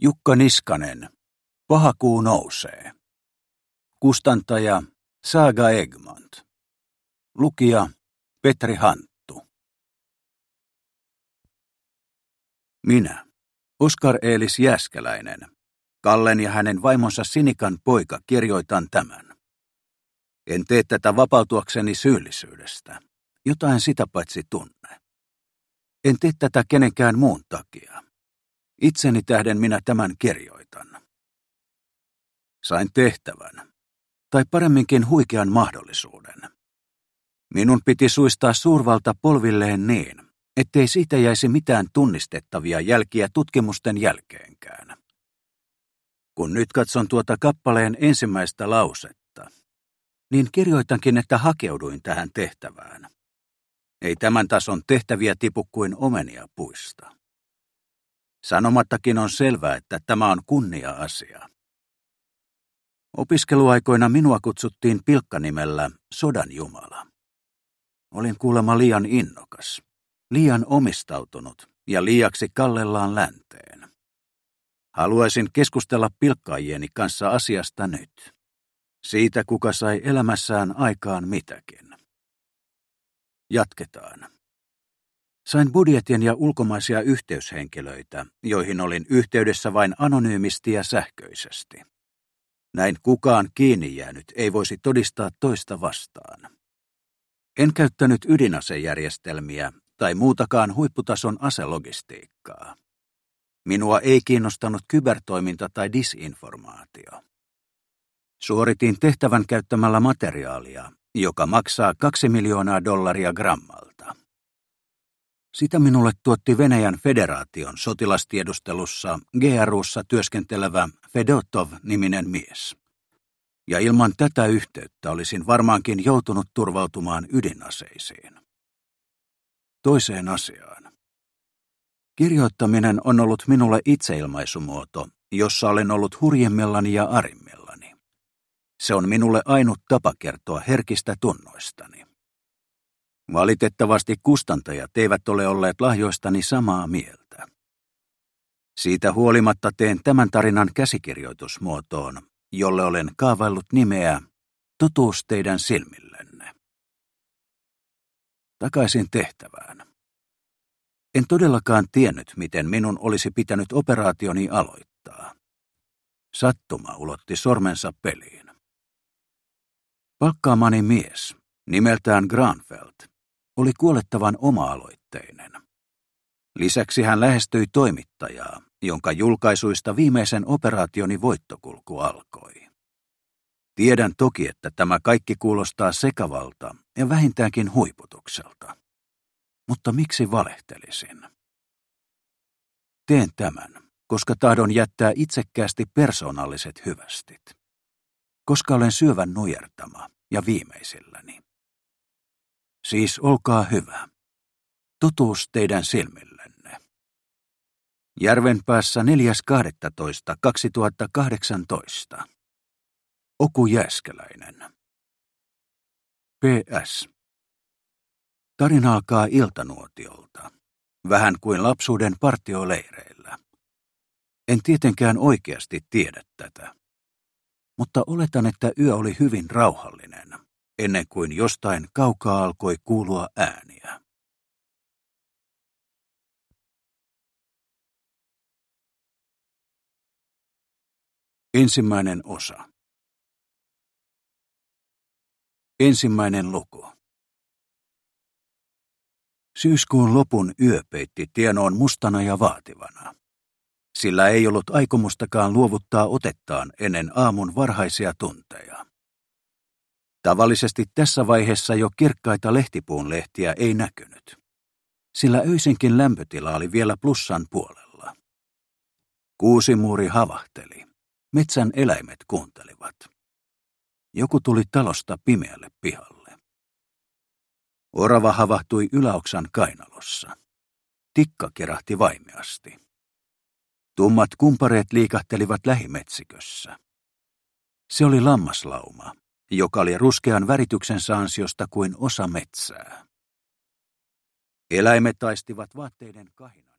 Jukka Niskanen, Paha kuu nousee. Kustantaja Saga Egmont. Lukija Petri Hanttu. Minä, Oskar Eelis Jääskeläinen, Kallen ja hänen vaimonsa Sinikan poika, kirjoitan tämän. En tee tätä vapautuakseni syyllisyydestä. Jotain sitä paitsi tunne. En tee tätä kenenkään muun takia. Itseni tähden minä tämän kirjoitan. Sain tehtävän, tai paremminkin huikean mahdollisuuden. Minun piti suistaa suurvalta polvilleen niin, ettei siitä jäisi mitään tunnistettavia jälkiä tutkimusten jälkeenkään. Kun nyt katson tuota kappaleen ensimmäistä lausetta, niin kirjoitankin, että hakeuduin tähän tehtävään. Ei tämän tason tehtäviä tipu kuin omenia puista. Sanomattakin on selvää, että tämä on kunnia-asia. Opiskeluaikoina minua kutsuttiin pilkkanimellä Sodan Jumala. Olin kuulemma liian innokas, liian omistautunut ja liiaksi kallellaan länteen. Haluaisin keskustella pilkkaajieni kanssa asiasta nyt. Siitä, kuka sai elämässään aikaan mitäkin. Jatketaan. Sain budjetin ja ulkomaisia yhteyshenkilöitä, joihin olin yhteydessä vain anonyymisti ja sähköisesti. Näin kukaan kiinni jäänyt ei voisi todistaa toista vastaan. En käyttänyt ydinasejärjestelmiä tai muutakaan huipputason aselogistiikkaa. Minua ei kiinnostanut kybertoiminta tai disinformaatio. Suoritin tehtävän käyttämällä materiaalia, joka maksaa $2 miljoonaa grammalta. Sitä minulle tuotti Venäjän federaation sotilastiedustelussa GRU:ssa työskentelevä Fedotov-niminen mies. Ja ilman tätä yhteyttä olisin varmaankin joutunut turvautumaan ydinaseisiin. Toiseen asiaan. Kirjoittaminen on ollut minulle itseilmaisumuoto, jossa olen ollut hurjimmillani ja arimmillani. Se on minulle ainut tapa kertoa herkistä tunnoistani. Valitettavasti kustantajat eivät ole olleet lahjoistani samaa mieltä. Siitä huolimatta teen tämän tarinan käsikirjoitusmuotoon, jolle olen kaavaillut nimeä Totuus teidän silmillenne. Takaisin tehtävään. En todellakaan tiennyt, miten minun olisi pitänyt operaationi aloittaa. Sattuma ulotti sormensa peliin. Palkkaamani mies, nimeltään Granfeld, oli kuolettavan oma-aloitteinen. Lisäksi hän lähestyi toimittajaa, jonka julkaisuista viimeisen operaationi voittokulku alkoi. Tiedän toki, että tämä kaikki kuulostaa sekavalta ja vähintäänkin huiputukselta. Mutta miksi valehtelisin? Teen tämän, koska tahdon jättää itsekkäästi persoonalliset hyvästit. Koska olen syövän nujertama ja viimeisilläni. Siis olkaa hyvä. Totuus teidän silmillenne. Järvenpäässä 4.12.2018. Oku Jääskeläinen. PS. Tarina alkaa iltanuotiolta, vähän kuin lapsuuden partioleireillä. En tietenkään oikeasti tiedä tätä, mutta oletan, että yö oli hyvin rauhallinen, ennen kuin jostain kaukaa alkoi kuulua ääniä. Ensimmäinen osa. Ensimmäinen luku. Syyskuun lopun yö peitti tienoon mustana ja vaativana. Sillä ei ollut aikomustakaan luovuttaa otettaan ennen aamun varhaisia tunteja. Tavallisesti tässä vaiheessa jo kirkkaita lehtipuun lehtiä ei näkynyt, sillä öisinkin lämpötila oli vielä plussan puolella. Kuusimuuri havahteli. Metsän eläimet kuuntelivat. Joku tuli talosta pimeälle pihalle. Orava havahtui yläoksan kainalossa. Tikka kerahti vaimeasti. Tummat kumpareet liikahtelivat lähimetsikössä. Se oli lammaslauma, joka oli ruskean värityksensä ansiosta kuin osa metsää. Eläimet taistivat vaatteiden kahina.